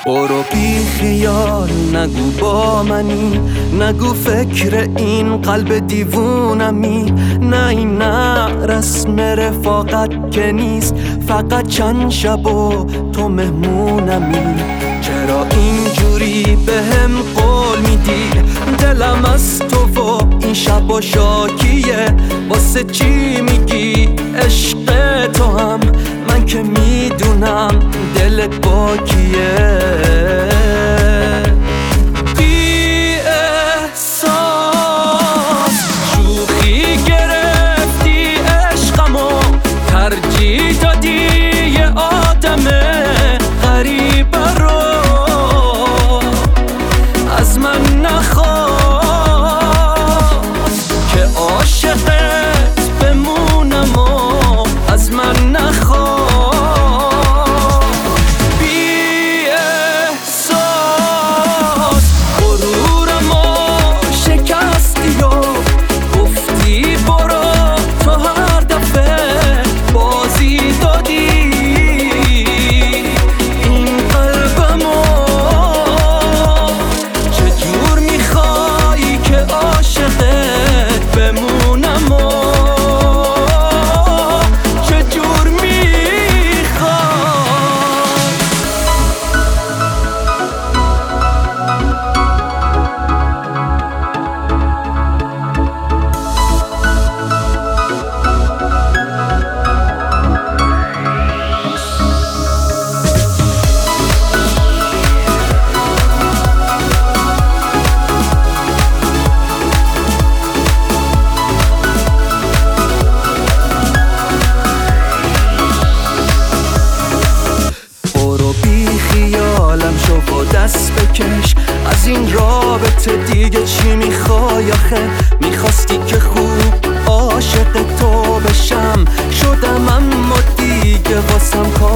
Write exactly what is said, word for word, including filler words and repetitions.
برو بی خیال نگو با منی، نگو فکر این قلب دیوونمی. نه این نه رسم رفاقت که نیست، فقط چند شب و تو مهمونمی. چرا اینجوری بهم قول میدی؟ دلم از تو و این شب و شاکیه. واسه چی میگی عشق تو هم؟ من که میدونم دلت با کیه. بی احساس شوخی گرفتی عشقمو، ترجیح دادی یه آدم غریب رو. از من نخواست که عاشقت بمونم و از من نخواست. دست بکش از این رابطه، دیگه چی میخوای آخه؟ میخواستی که خوب عاشق تو بشم، شدم اما دیگه واسم کار